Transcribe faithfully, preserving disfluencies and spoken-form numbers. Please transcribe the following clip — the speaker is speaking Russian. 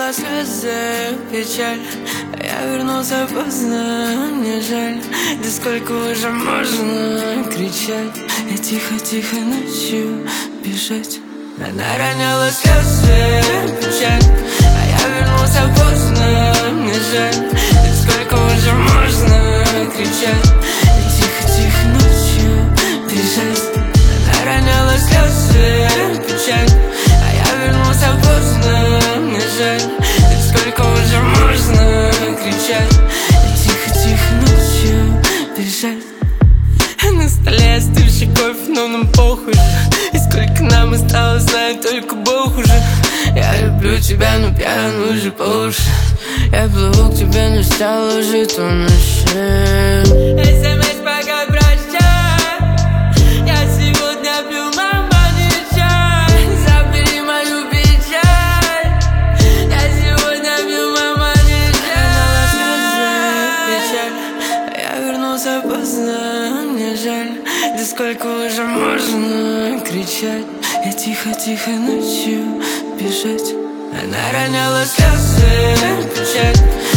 роняла слезы, печаль, а я вернулся поздно, мне жаль. Да сколько уже можно кричать и тихо-тихо ночью бежать. Она роняла слезы, печаль, а я вернулся поздно, мне жаль. Да сколько уже можно кричать и тихо-тихо ночью бежать. Она роняла слезы, печаль, а я вернулся поздно, мне жаль. Да сколько уже можно кричать и тихо-тихо ночью бежать. На столе остывший кофе, но нам похуй же. И сколько нам осталось, знает только Бог уже. Я люблю тебя, но пьян уже по уши. Я плыву к тебе, но стал уже тонущим. СМС пока прощай. Я сегодня пью, мама, не чай. Забери мою печаль. Я сегодня пью, мама, не чай. Печаль, а я вернулся поздно, мне жаль. Да сколько уже можно кричать и тихо-тихо ночью бежать. Она роняла слезы, печаль,